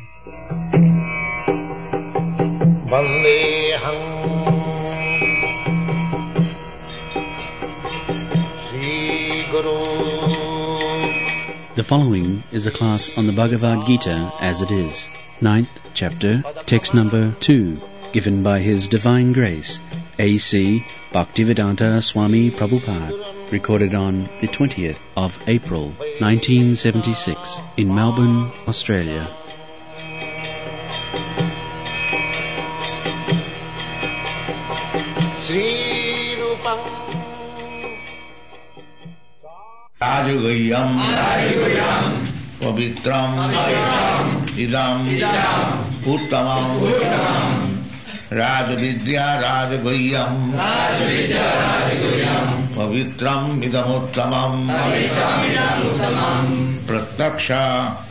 Vandeham Sri Guru. The following is a class on the Bhagavad Gita as it is, 9th chapter, text number 2, given by His Divine Grace, A.C. Bhaktivedanta Swami Prabhupada, recorded on the 20th of April, 1976, in Melbourne, Australia. Sri Rupam Rajagayam Pavitram Idam Uttamam Rajavidya Rajagayam Pavitram Idam Uttamam Prataksha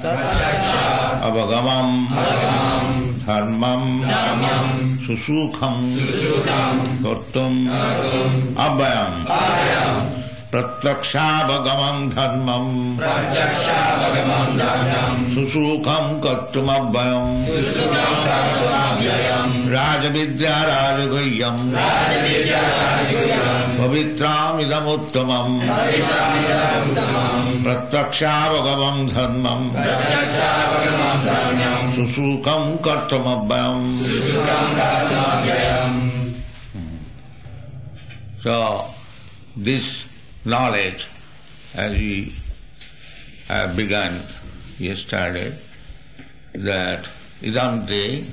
Avagamam Dharmam Susukham Kartum Abhayam Pratyakshabagamam dharmam Susukham kartumabhayam Rajavidya Rajagayam Pavitram idamuttamam Pratyakshabagamam dharmam Susukham kartumabhayam. So, this knowledge, as we have begun yesterday, that idante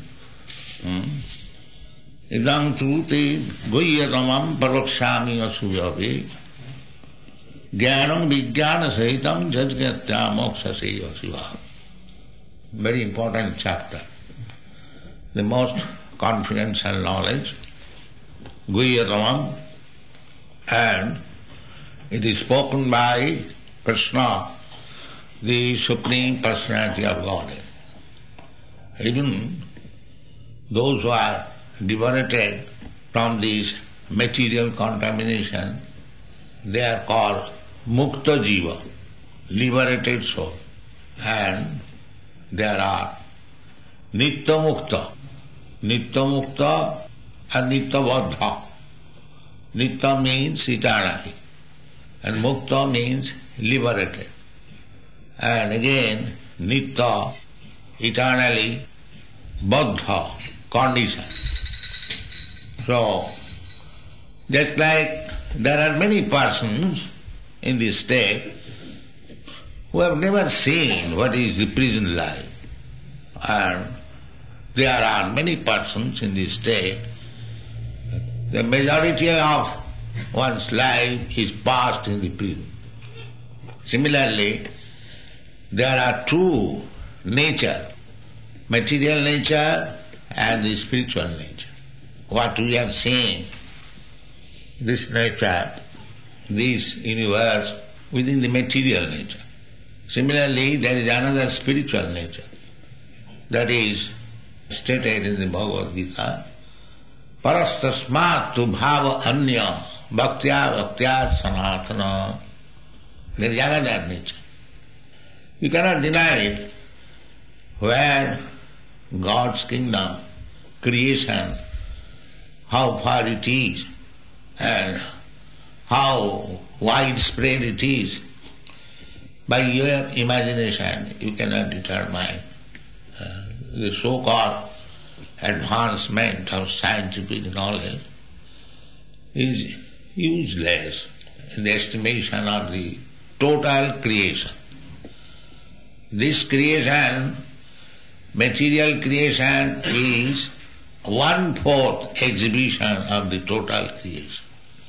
idam truti guhyatamam parakshami asubhyavi jnanam vijnana sahitam jajgatya moksha seva siva. Very important chapter. The most confidential knowledge, guhyatamam, and it is spoken by Krishna, the Supreme Personality of Godhead. Even those who are liberated from this material contamination, they are called Mukta Jiva, liberated soul. And there are Nitya Mukta and Nitya Baddha. Nitya means eternally, and Mukta means liberated. And again, Nitya, eternally, Baddha, conditioned. So, just like there are many persons in this state who have never seen what is the prison life, and there are many persons in this state, the majority of one's life is passed in the prison. Similarly, there are two nature, material nature and the spiritual nature. What we have seen, this nature, this universe within the material nature. Similarly, there is another spiritual nature that is stated in the Bhagavad Gita. Parastasmat tu bhava anya bhaktya sanatana. There is another nature. You cannot deny it. Where God's kingdom, creation, how far it is and how widespread it is, by your imagination you cannot determine. The so-called advancement of scientific knowledge is useless in the estimation of the total creation. This creation, material creation, is 1/4 exhibition of the total creation.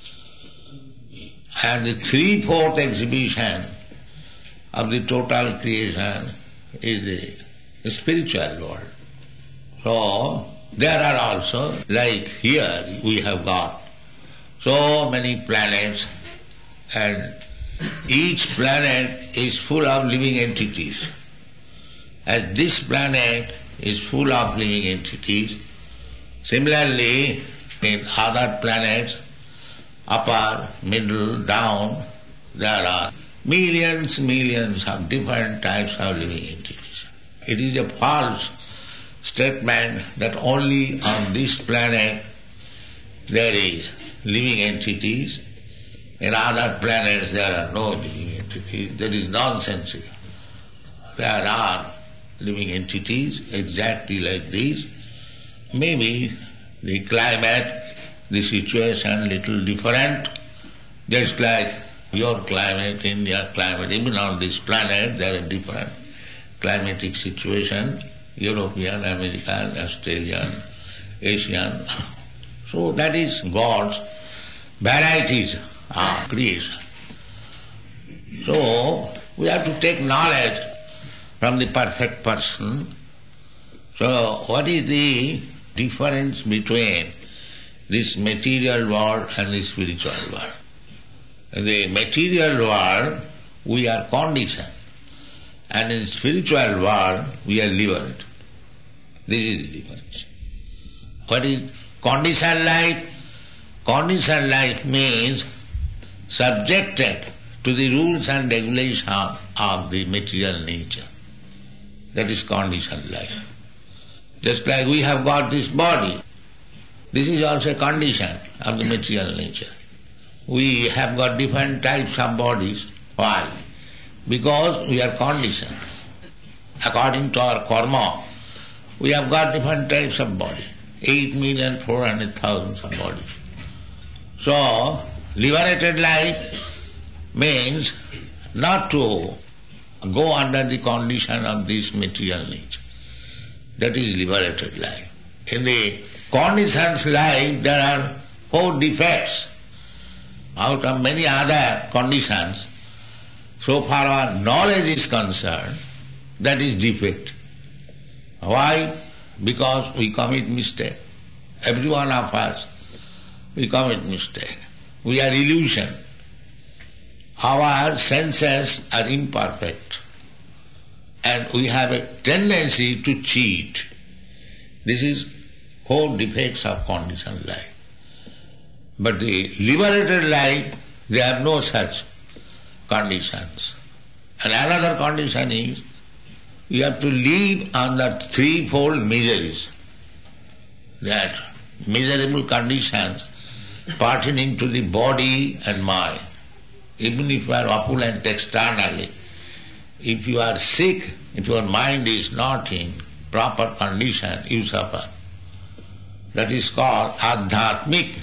And the 3/4 exhibition of the total creation is the spiritual world. So, there are also, like here we have got so many planets, and each planet is full of living entities. As this planet is full of living entities, similarly in other planets, upper, middle, down, there are millions of different types of living entities. It is a false statement that only on this planet there is living entities, in other planets there are no living entities. That is nonsensical. There are living entities exactly like this. Maybe the climate, the situation little different, just like your climate, India's climate, even on this planet there are different climatic situation, European, American, Australian, Asian. So that is God's varieties of creation. So we have to take knowledge from the perfect person. So what is the difference between this material world and the spiritual world? In the material world we are conditioned, and in the spiritual world we are liberated. This is the difference. What is conditioned life? Conditioned life means subjected to the rules and regulations of the material nature. That is conditioned life. Just like we have got this body, this is also a condition of the material nature. We have got different types of bodies. Why? Because we are conditioned. According to our karma, we have got different types of body. 8,400,000 of bodies. So, liberated life means not to go under the condition of this material nature. That is liberated life. In the conditioned life there are 4 defects out of many other conditions. So far our knowledge is concerned, that is defect. Why? Because we commit mistake. Every one of us, we commit mistake. We are illusion. Our senses are imperfect. And we have a tendency to cheat. This is 4 defects of conditioned life. But the liberated life, there are no such conditions. And another condition is, you have to live on the 3-fold miseries. That miserable conditions pertaining to the body and mind. Even if you are opulent externally, if you are sick, if your mind is not in proper condition, you suffer. That is called adhyatmic.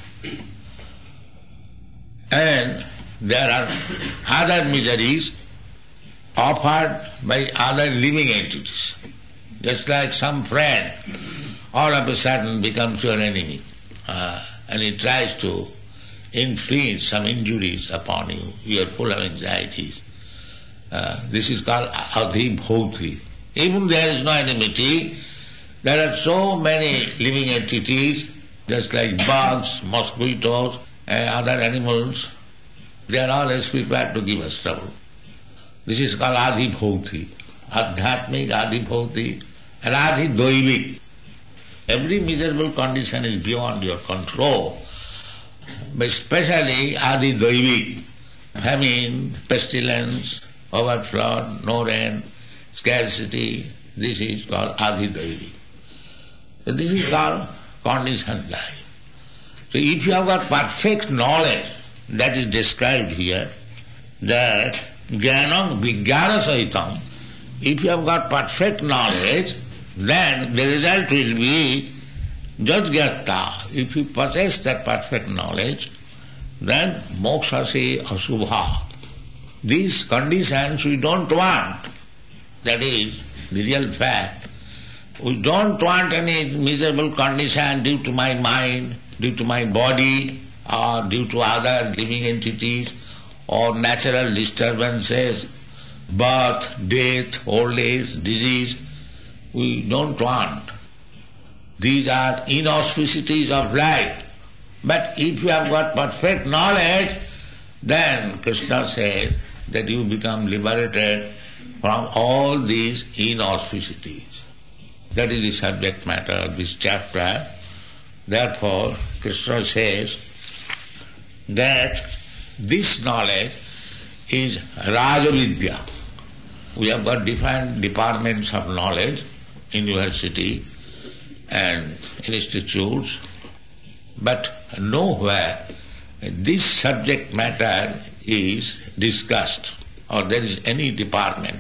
And there are other miseries offered by other living entities. Just like some friend all of a sudden becomes your enemy and he tries to inflict some injuries upon you. You are full of anxieties. This is called adhibhoti. Even there is no enmity, there are so many living entities, just like bugs, mosquitoes, and other animals. They are always prepared to give us trouble. This is called adhibhoti. Adhyatmic, adhibhoti, and adhidoivik. Every miserable condition is beyond your control. But especially adhidoivik, famine, pestilence, overflood, no rain, scarcity, this is called adhidoivik. So this is called conditioned life. So if you have got perfect knowledge, that is described here, that jnanam vijnana sahitam, if you have got perfect knowledge, then the result will be jajgyata. If you possess that perfect knowledge, then moksha se asubha. These conditions we don't want. That is the real fact. We don't want any miserable condition due to my mind, due to my body, or due to other living entities, or natural disturbances, birth, death, old age, disease. We don't want. These are inauspicities of life. But if you have got perfect knowledge, then Krishna says that you become liberated from all these inauspicities. That is the subject matter of this chapter. Therefore, Krishna says that this knowledge is Rajavidya. We have got different departments of knowledge in university. and institutes, but nowhere this subject matter is discussed, or there is any department.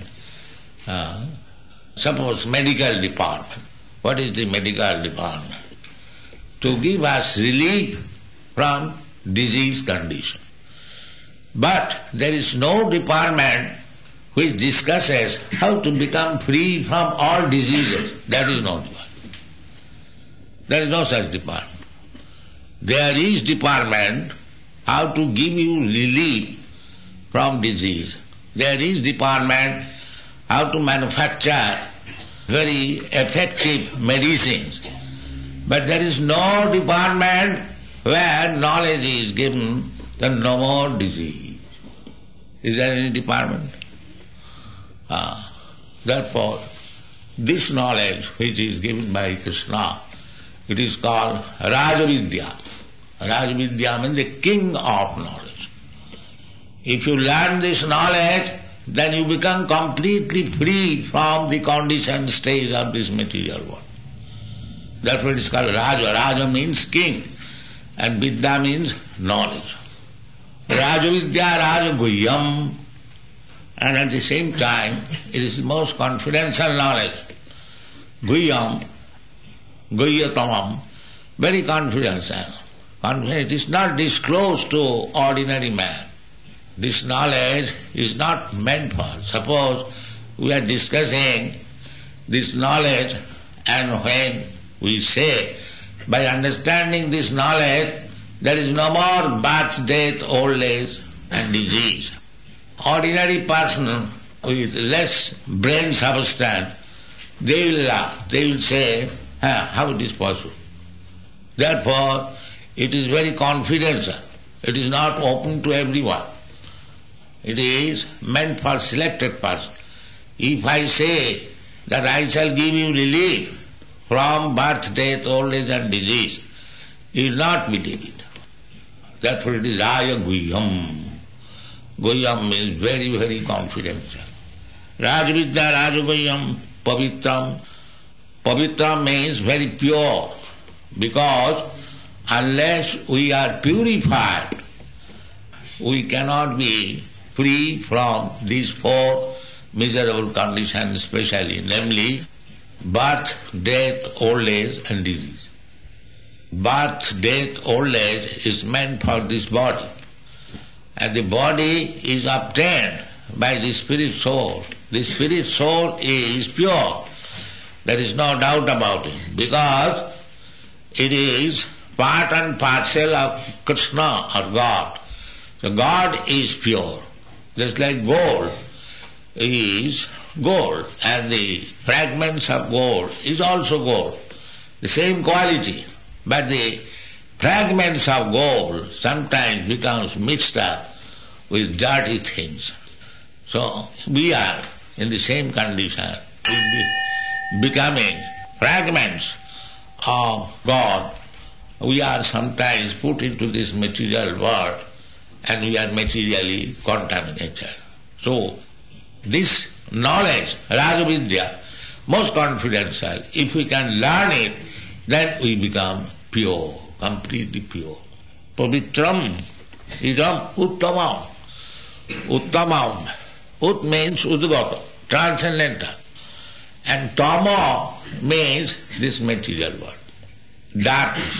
Suppose medical department. What is the medical department? To give us relief from disease condition. But there is no department which discusses how to become free from all diseases. That is not one. There is no such department. There is department how to give you relief from disease. There is department how to manufacture very effective medicines. But there is no department where knowledge is given that no more disease. Is there any department? Therefore, this knowledge which is given by Krishna, it is called Rajavidya. Rajavidya means the king of knowledge. If you learn this knowledge, then you become completely free from the conditioned stage of this material world. Therefore it is called Raja. Raja means king, and Vidya means knowledge. Rajavidya, Rajaguhyam, and at the same time it is the most confidential knowledge. Guhyam, Guyyatamam, very confidential. It is not disclosed to ordinary man. This knowledge is not meant for. Suppose we are discussing this knowledge, and when we say, by understanding this knowledge, there is no more birth, death, old age and disease. Ordinary person with less brain substance, they will laugh. They will say, how it is possible? Therefore, it is very confidential. It is not open to everyone. It is meant for selected person. If I say that I shall give you relief from birth, death, old age and disease, you will not believe it. Therefore it is Raya Guhyam. Guhyam means very, very confidential. Rajavidya, Rajaguhyam, Pavitram. Pavitram means very pure, because unless we are purified, we cannot be free from these four miserable conditions especially, namely birth, death, old age and disease. Birth, death, old age is meant for this body, and the body is obtained by the spirit soul. The spirit soul is pure. There is no doubt about it, because it is part and parcel of Krishna or God. So God is pure. Just like gold is gold, and the fragments of gold is also gold. The same quality, but the fragments of gold sometimes becomes mixed up with dirty things. So we are in the same condition, becoming fragments of God. We are sometimes put into this material world, and we are materially contaminated. So, this knowledge, Rajavidya, most confidential, if we can learn it, then we become pure, completely pure. Pavitram, idam uttamam. Uttamam. Ut means udgata, transcendental. And tama means this material world. Darkness.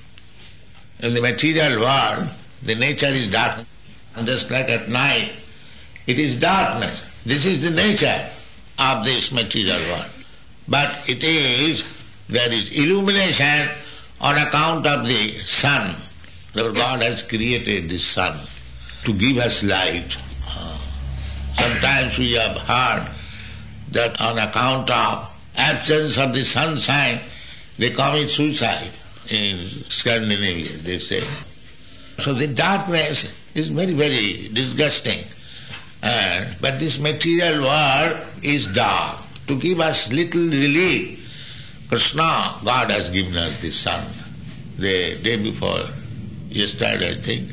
In the material world, the nature is dark. And just like at night, it is darkness. This is the nature of this material world. But there is illumination on account of the sun. Therefore God has created the sun to give us light. Sometimes we have heard that on account of absence of the sunshine, they commit suicide in Scandinavia, they say. So the darkness is very, very disgusting. But this material world is dark. To give us little relief, Krishna, God has given us the sun. The day before, yesterday I think,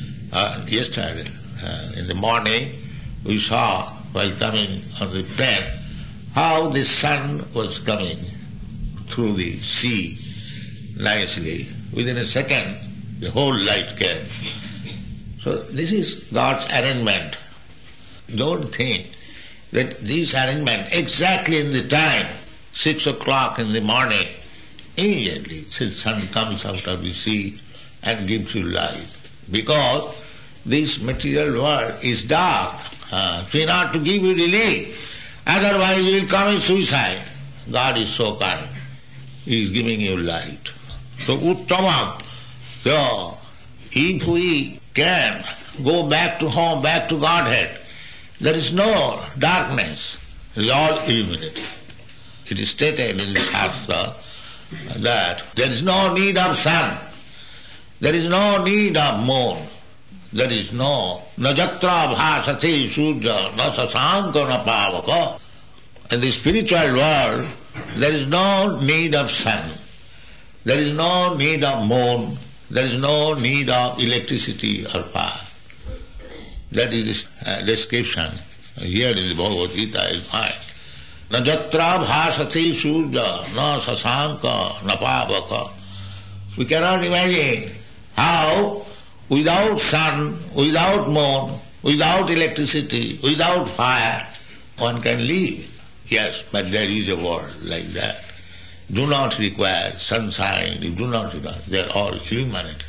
in the morning, we saw while coming on the plane how the sun was coming through the sea nicely. Within a second, the whole light came. So this is God's arrangement. Don't think that this arrangement, exactly in the time, 6 o'clock in the morning, immediately the sun comes out of the sea and gives you light. Because this material world is dark. So in order to give you relief, otherwise you will commit suicide. God is so kind. He is giving you light. So Uttamam. So if we can go back to home, back to Godhead, there is no darkness. It is all illuminated. It is stated in the Shastra that there is no need of sun. There is no need of moon. There is no najatra bhasati surya na sasanka na pavaka. In the spiritual world, there is no need of sun. There is no need of moon. There is no need of electricity or power. That is the description here in the Bhagavad Gita is fine. Najatra bhasati surya na sasanka na pavaka. We cannot imagine how without sun, without moon, without electricity, without fire, one can live. Yes, but there is a world like that. Do not require sunshine, you do not require, they are all illuminated.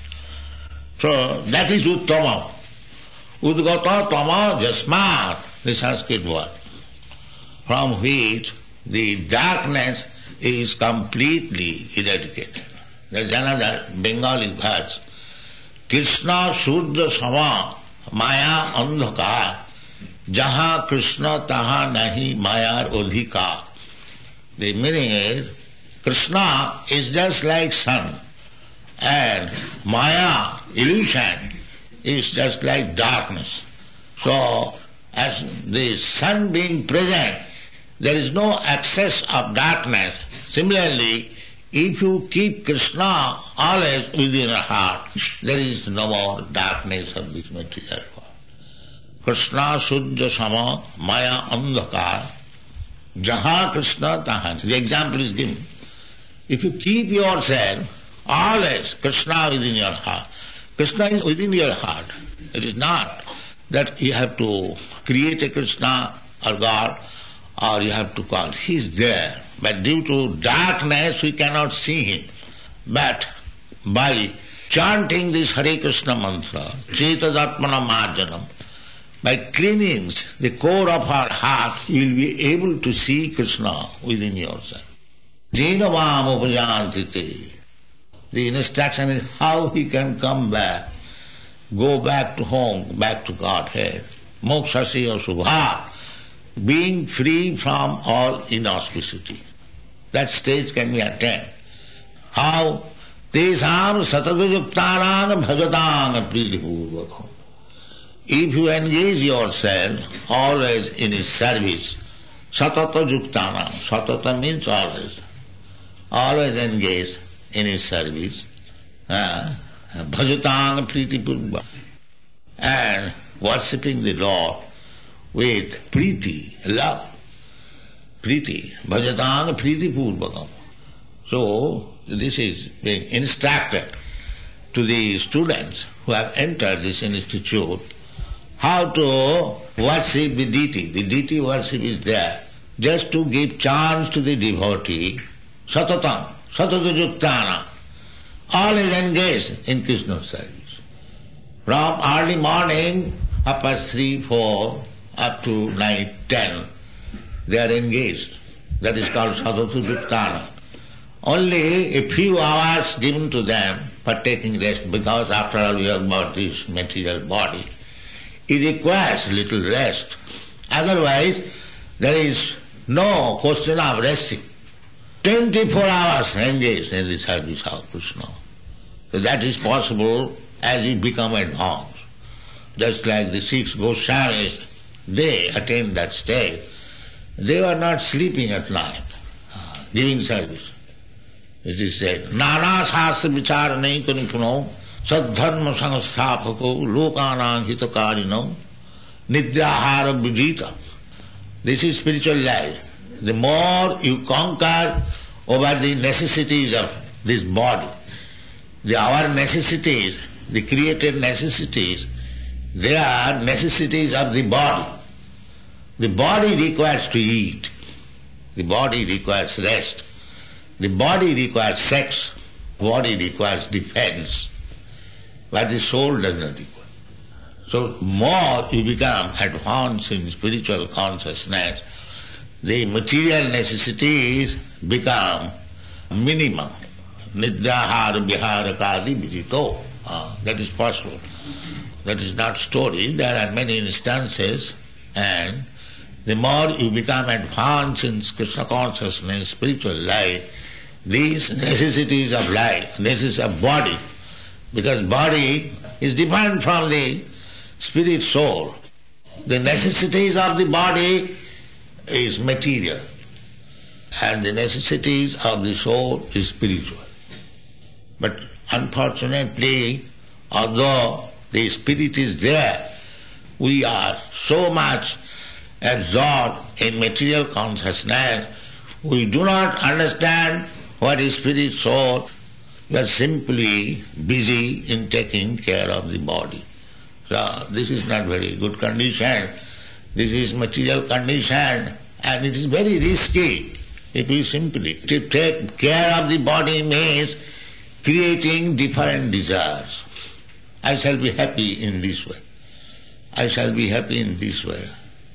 So that is Uttamam. Udgata tama jasmat, the Sanskrit word, from which the darkness is completely eradicated. There is another Bengali verse. Krishna Shuddha Sama Maya Andhakar Jaha Krishna Taha Nahi Mayar Odhika. The meaning is, Krishna is just like sun, and Maya, illusion, is just like darkness. So, as the sun being present, there is no access of darkness. Similarly, if you keep Krishna always within your heart, there is no more darkness of this material world. Krishna Shuddha Sama Maya Andhakar Jaha Krishna Tahan. The example is given. If you keep yourself always Krishna within your heart, Krishna is within your heart. It is not that you have to create a Krishna or God, or you have to call. He is there. But due to darkness we cannot see him. But by chanting this Hare Krishna mantra, Chetadatmana Marjanam, by cleaning the core of our heart, you will be able to see Krishna within yourself. Jinavam upajantite. The instruction is how he can come back, go back to home, back to Godhead. Mokshasya subha, being free from all inauspicity. That stage can be attained. How? Tesam satadayuktanang bhajatang pritipurvakam. If you engage yourself always in his service, satata yuktana, satata means always engaged in his service, bhajatang pritipurva, and worshipping the Lord with priti, love, priti, bhajatang pritipurvakam. So, this is being instructed to the students who have entered this institute how to worship the deity. The deity worship is there. Just to give chance to the devotee, satatam, satatajuktana, always engaged in Krishna's service. From early morning, up past 3, 4, up to night 10, they are engaged. That is called satatajuktana. Only a few hours given to them for taking rest, because after all we have got this material body. It requires little rest. Otherwise, there is no question of resting. 24 hours engaged in the service of Krishna. So that is possible as you become advanced. Just like the 6 Goswamis, they attained that state. They were not sleeping at night, giving service. It is said, Nana Sastra Vicharanai Kunipuno Sadharma Sangasthapako Lokanang Hitakarino Nidyahara Vijita. This is spiritual life. The more you conquer over the necessities of this body. Our necessities, the created necessities, they are necessities of the body. The body requires to eat. The body requires rest. The body requires sex. The body requires defense. But the soul does not require. So more you become advanced in spiritual consciousness, the material necessities become minimum. Nidyahara viharakadi vidito. That is possible. That is not story. There are many instances, and the more you become advanced in Krishna consciousness, spiritual life, these necessities of life, necessities of body, because body is different from the spirit soul. The necessities of the body is material, and the necessities of the soul is spiritual. But unfortunately, although the spirit is there, we are so much absorbed in material consciousness, we do not understand what is spirit soul. We are simply busy in taking care of the body. So this is not very good condition. This is material condition, and it is very risky. If you simply to take care of the body means creating different desires. I shall be happy in this way. I shall be happy in this way.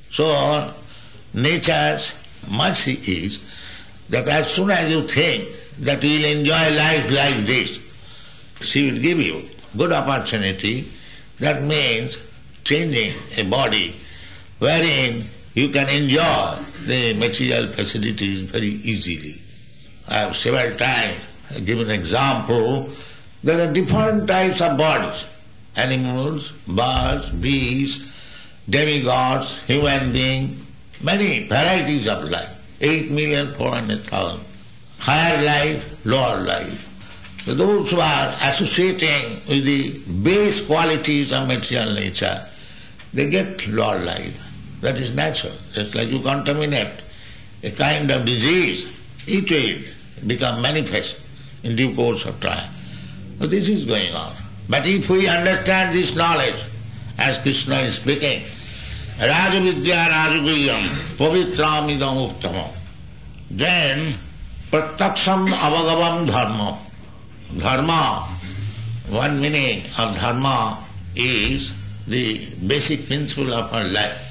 So nature's mercy is that as soon as you think that you will enjoy life like this, she will give you good opportunity. That means changing a body wherein you can enjoy the material facilities very easily. I have several times given an example. There are different types of bodies. Animals, birds, beasts, demigods, human beings, many varieties of life. 8,400,000. Higher life, lower life. So those who are associating with the base qualities of material nature, they get lower life. That is natural. Just like you contaminate a kind of disease, it will become manifest in due course of time. So this is going on. But if we understand this knowledge, as Krishna is speaking, Rajavidya Rajaguyam Pavitram Idam Uttamam, then Prataksham Avagavam Dharma. Dharma, one meaning of dharma is the basic principle of our life,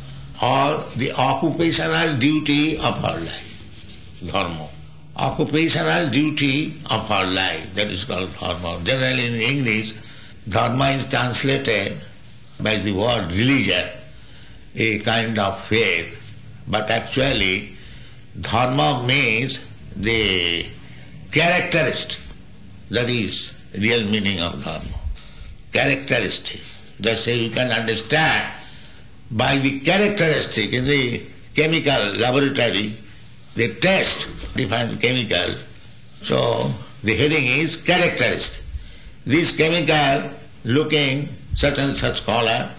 or the occupational duty of our life. Dharma. Occupational duty of our life, that is called dharma. Generally in English, dharma is translated by the word religion, a kind of faith, but actually dharma means the characteristic. That is real meaning of dharma. Characteristic. Just say you can understand by the characteristic in the chemical laboratory, they test different chemical. So the heading is characteristic. This chemical looking such and such color,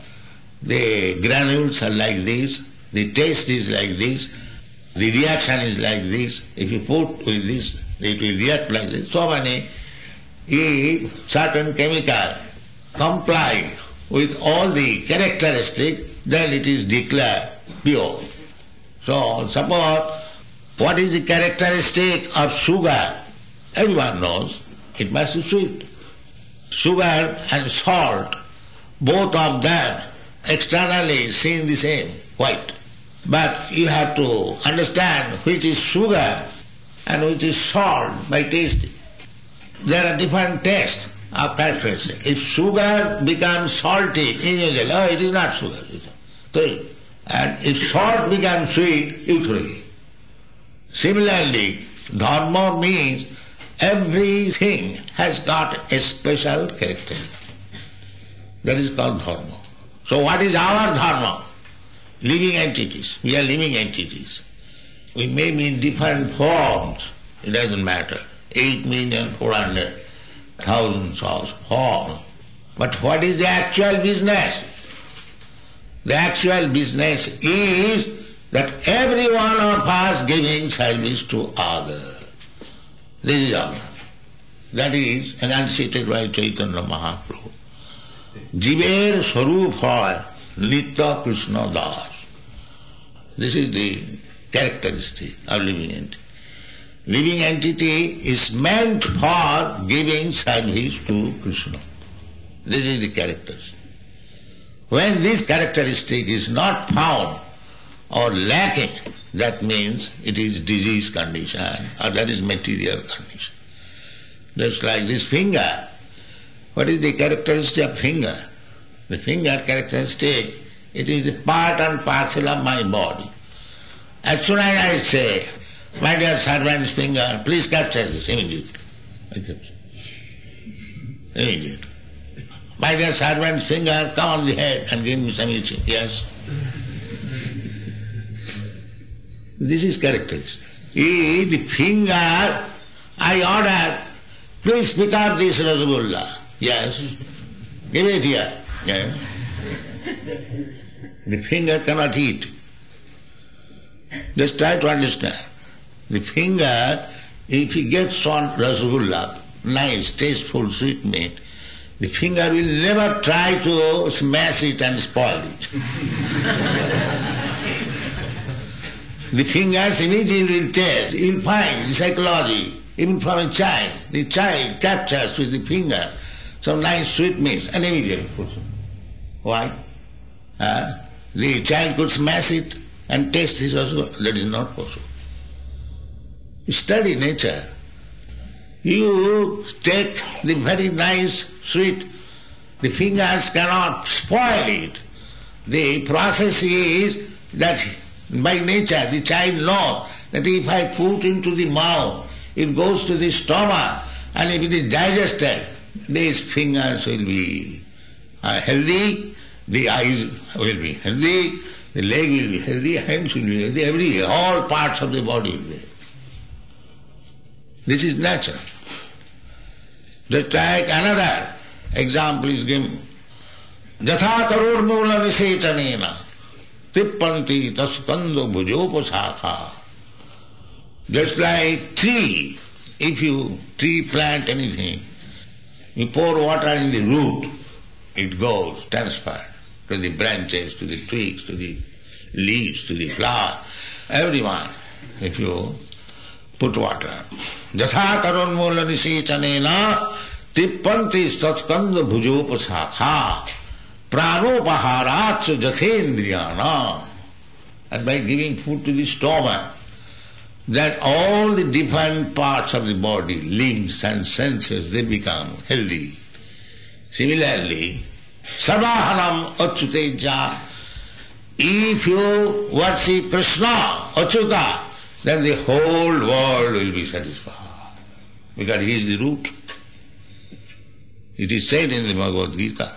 the granules are like this, the taste is like this, the reaction is like this. If you put with this, it will react like this. So many. If certain chemical comply with all the characteristics, then it is declared pure. So suppose what is the characteristic of sugar? Everyone knows it must be sweet. Sugar and salt, both of them externally seem the same, white. But you have to understand which is sugar and which is salt by tasting. There are different tastes of characteristics. If sugar becomes salty, you say, oh, it is not sugar. And if salt becomes sweet, you throw it. Similarly, dharma means everything has got a special character. That is called dharma. So what is our dharma? Living entities. We are living entities. We may be in different forms. It doesn't matter. 8,400,000 forms. But what is the actual business? The actual business is that every one of us giving service to others. This is all. That is enunciated by Chaitanya Mahaprabhu. Jiver Swarup hoy Nitya Krishna Das. This is the characteristic of living entity. Living entity is meant for giving service to Krishna. This is the characteristic. When this characteristic is not found or lacking, that means it is disease condition or that is material condition. Just like this finger. What is the characteristic of finger? The finger characteristic, it is a part and parcel of my body. As soon as I say, my dear servant's finger, please capture this immediately. I capture. Immediately. My dear servant's finger, come on the head and give me some itching. Yes. This is characteristic. The finger, I order, please pick up this Rasgulla. Yes. Give it here. Yes. The finger cannot eat. Just try to understand. The finger, if he gets on Rasgulla, nice, tasteful sweetmeat, the finger will never try to smash it and spoil it. The fingers immediately will taste, he will find the psychology, even from a child. The child captures with the finger some nice sweetmeats and immediately puts it. Why? The child could smash it and taste his rasgulla. That is not possible. Study nature. You take the very nice sweet, the fingers cannot spoil it. The process is that by nature the child knows that if I put into the mouth, it goes to the stomach, and if it is digested, these fingers will be healthy, the eyes will be healthy, the leg will be healthy, hands will be healthy, all parts of the body will be healthy. This is nature. Just like another example is given. Jatha tarur mula nisechanena tippanti taskando bhujopasakha. Just like tree, if you plant anything, you pour water in the root, it goes, transferred to the branches, to the twigs, to the leaves, to the flower, everyone, if you put water. Jatha tarun mula nisechanena tippanti tatskanda bhujopasakha pranopaharat jathendriyana. And by giving food to the stomach, that all the different parts of the body, limbs and senses, they become healthy. Similarly, sarvahanam achyuteja, if you worship Krishna, Achyuta, then the whole world will be satisfied. Because he is the root. It is said in the Bhagavad Gita,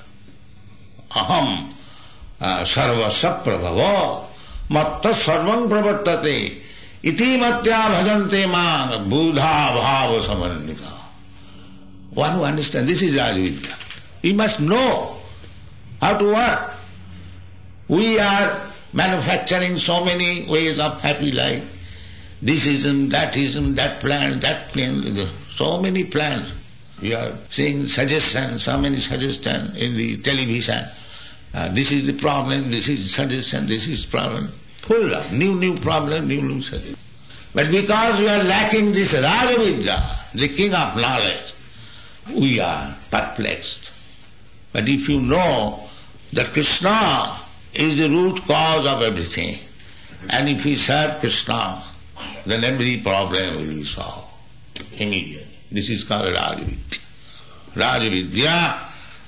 aham sarvasya prabhava matta sarvam pravattate iti matya bhajante man buddha bhava samandika. One who understands, this is Rajavidya. He must know how to work. We are manufacturing so many ways of happy life. This ism, that plan, so many plans. We are seeing suggestions, so many suggestions in the television. This is the problem, this is suggestion, this is problem. Full of new problem, new suggestion. But because we are lacking this Rajavidya, the king of knowledge, we are perplexed. But if you know that Krishna is the root cause of everything, and if we serve Krishna, then every problem will be solved immediately. This is called Rajavidya. Rajavidya,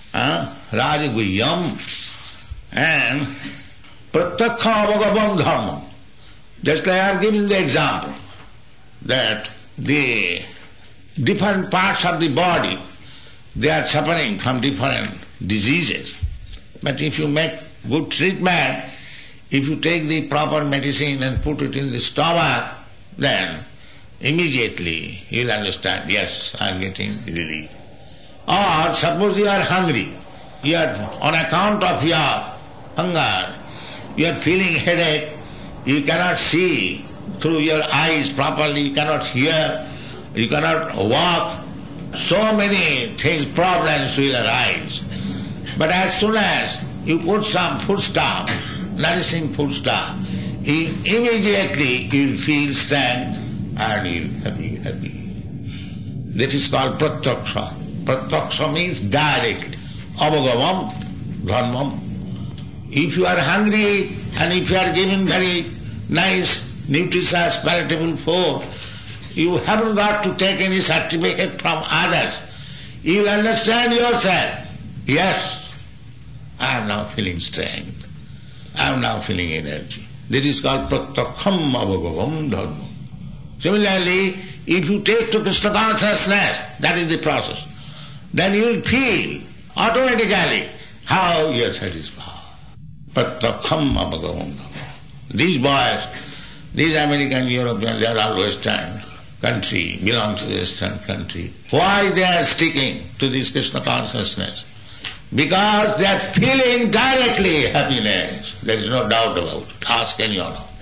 Rajaguhyam, and Pratyakha Avagavam Dharma. Just like I have given the example, that the different parts of the body, they are suffering from different diseases. But if you make good treatment, if you take the proper medicine and put it in the stomach, then immediately you will understand, yes, I am getting relief. Or suppose you are hungry, you are, on account of your hunger, you are feeling headache, you cannot see through your eyes properly, you cannot hear, You cannot walk, so many things, problems will arise. But as soon as you put some foodstuff, nourishing foodstuff, immediately you feel strength and you happy. That is called pratyaksha. Pratyaksha means direct. Avagavam, dharmam. If you are hungry and if you are given very nice, nutritious, palatable food, you haven't got to take any certificate from others. You will understand yourself. Yes, I am now feeling strength. I am now feeling energy. That is called pratyakham avagavam dharma. Similarly, if you take to Krishna consciousness, that is the process, then you will feel automatically how you are satisfied. Pratyakham avagavam dharma. These boys, these American, Europeans, they are all Western country, belong to the Western country. Why they are sticking to this Krishna consciousness? Because they are feeling directly happiness. There is no doubt about it. Ask any one of them.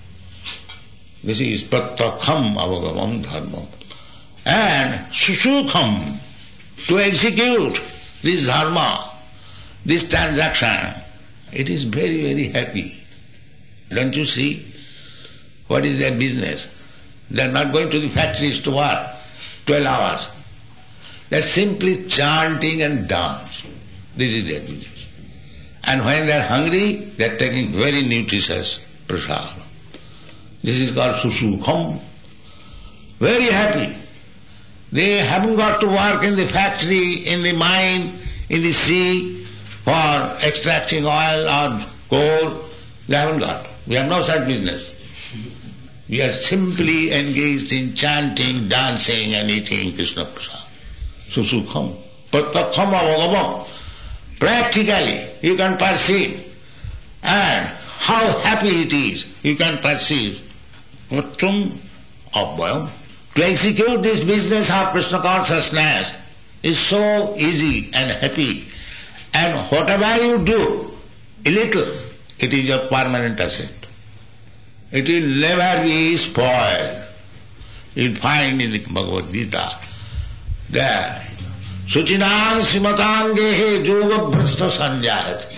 This is pratyakham avagavam dharma. And susukham, to execute this dharma, this transaction, it is very, very happy. Don't you see? What is their business? They are not going to the factories to work 12 hours. They are simply chanting and dancing. This is their business. And when they are hungry, they are taking very nutritious prasad. This is called susukham. Very happy. They haven't got to work in the factory, in the mine, in the sea for extracting oil or coal. They haven't got. We have no such business. We are simply engaged in chanting, dancing and eating Krishna prasad. Susukham. Pratyakham avagavam. Practically you can perceive. And how happy it is, you can perceive. Pratyam abhayam. To execute this business of Krishna consciousness is so easy and happy. And whatever you do, a little, it is your permanent asset. It will never be spoiled. You will find in the Bhagavad Gita there, Suchinang simatangehe yoga bhrasta sanjayati.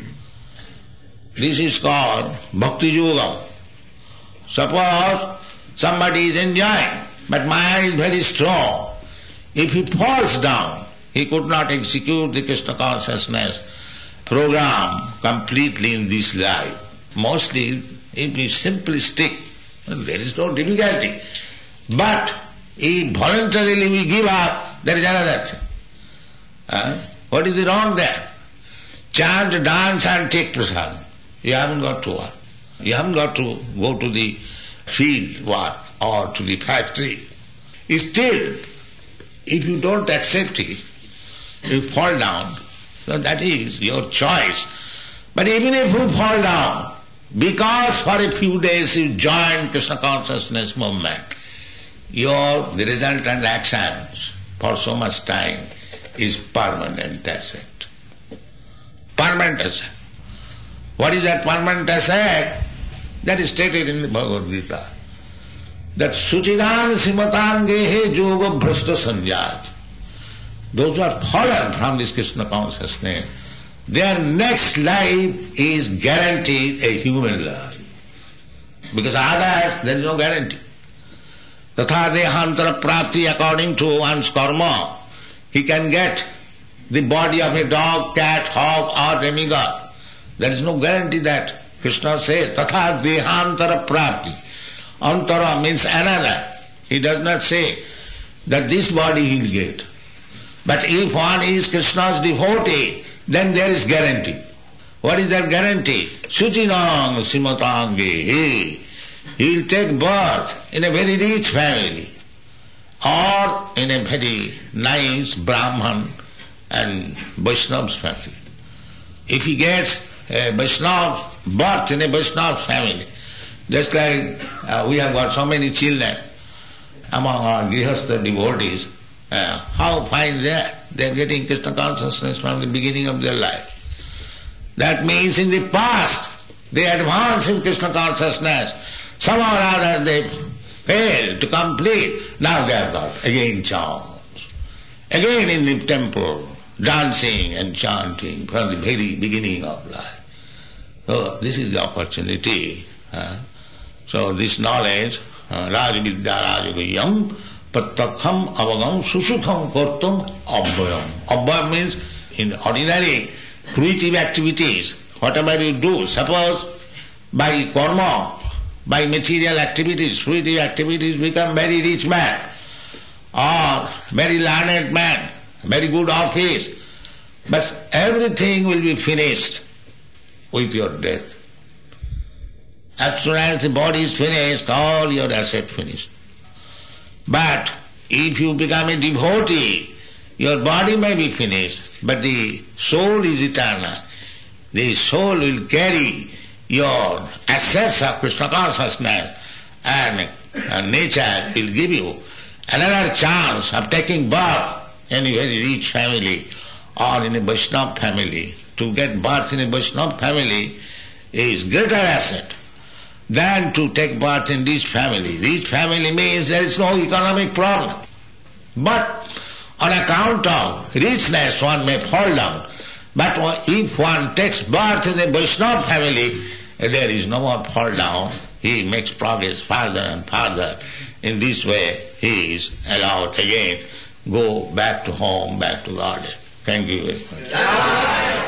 This is called Bhakti Yoga. Suppose somebody is enjoying, but mind is very strong. If he falls down, he could not execute the Krishna consciousness program completely in this life. Mostly, if we simply stick, there is no difficulty. But if voluntarily we give up, there is another thing. What is the wrong there? Chant, dance and take prasad. You haven't got to work. You haven't got to go to the field work or to the factory. Still, if you don't accept it, you fall down. So that is your choice. But even if you fall down, because for a few days you join Krishna consciousness movement, the resultant actions for so much time is permanent asset. Permanent asset. What is that permanent asset? That is stated in the Bhagavad Gita. That Suchidan Simatangehe Yoga Bhrasta Sanjat. Those who are fallen from this Krishna consciousness, their next life is guaranteed a human life. Because others, there is no guarantee. Tatha dehantara prapti, according to one's karma, he can get the body of a dog, cat, hog or demigod. There is no guarantee that. Krishna says, Tatha dehantara prapti. Antara means another. He does not say that this body he will get. But if one is Krishna's devotee, then there is guarantee. What is that guarantee? Suchinang simatange. He will take birth in a very rich family or in a very nice Brahman and Vaishnav's family. If he gets a Vaishnav birth in a Vaishnav's family, just like we have got so many children among our Grihastha devotees, how fine they are. They are getting Krishna consciousness from the beginning of their life. That means in the past they advance in Krishna consciousness. Somehow or other they failed to complete. Now they have got again chance. Again in the temple, dancing and chanting from the very beginning of life. So this is the opportunity. So this knowledge, Rajavidya Rajaguyam, Prattakham Avagam Susukham Kortum Abhayam. Abhayam means in ordinary fruitive activities, whatever you do, suppose by karma, by material activities, fruitive activities, become very rich man, or very learned man, very good office, but everything will be finished with your death. As soon as the body is finished, all your asset finished. But if you become a devotee, your body may be finished, but the soul is eternal. The soul will carry your assets of Krishna consciousness, and nature will give you another chance of taking birth in a very rich family or in a Vaishnava family. To get birth in a Vaishnava family is greater asset than to take birth in this family. This family means there is no economic problem. But on account of richness one may fall down. But if one takes birth in a Vaishnava family, there is no more fall down. He makes progress further and further. In this way, he is allowed again go back to home, back to garden. Thank you very much.